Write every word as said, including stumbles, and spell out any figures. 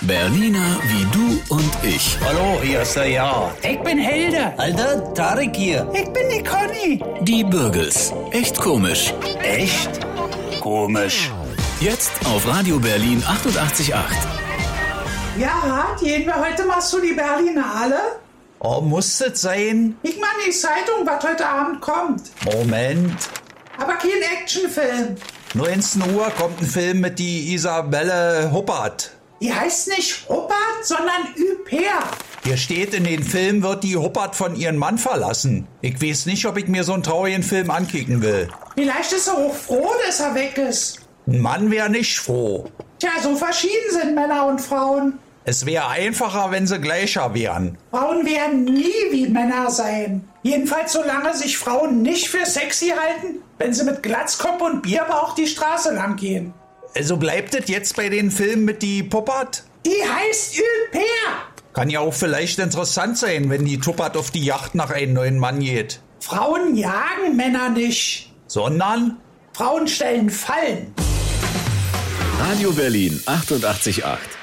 Berliner wie du und ich. Hallo, hier ist der Ja. Ich bin Helder. Alter, Tarek hier. Ich bin die Conny. Die Bürgels. Echt komisch. Echt? Komisch. Jetzt auf Radio Berlin achtundachtzig Komma acht. Ja, gehen wir heute mal zu die Berlinale? Oh, muss das sein? Ich meine die Zeitung, was heute Abend kommt. Moment. Aber kein Actionfilm. neunzehn Uhr kommt ein Film mit die Isabelle Huppert. Die heißt nicht Huppert, sondern Üper. Hier steht, in den Film wird die Huppert von ihrem Mann verlassen. Ich weiß nicht, ob ich mir so einen traurigen Film ankicken will. Vielleicht ist er auch froh, dass er weg ist. Ein Mann wäre nicht froh. Tja, so verschieden sind Männer und Frauen. Es wäre einfacher, wenn sie gleicher wären. Frauen werden nie wie Männer sein. Jedenfalls solange sich Frauen nicht für sexy halten, wenn sie mit Glatzkopf und Bierbauch die Straße lang gehen. Also bleibt es jetzt bei den Filmen mit die Puppert? Die heißt Üper. Kann ja auch vielleicht interessant sein, wenn die Tuppert auf die Yacht nach einem neuen Mann geht. Frauen jagen Männer nicht. Sondern? Frauen stellen Fallen. Radio Berlin achtundachtzig Komma acht.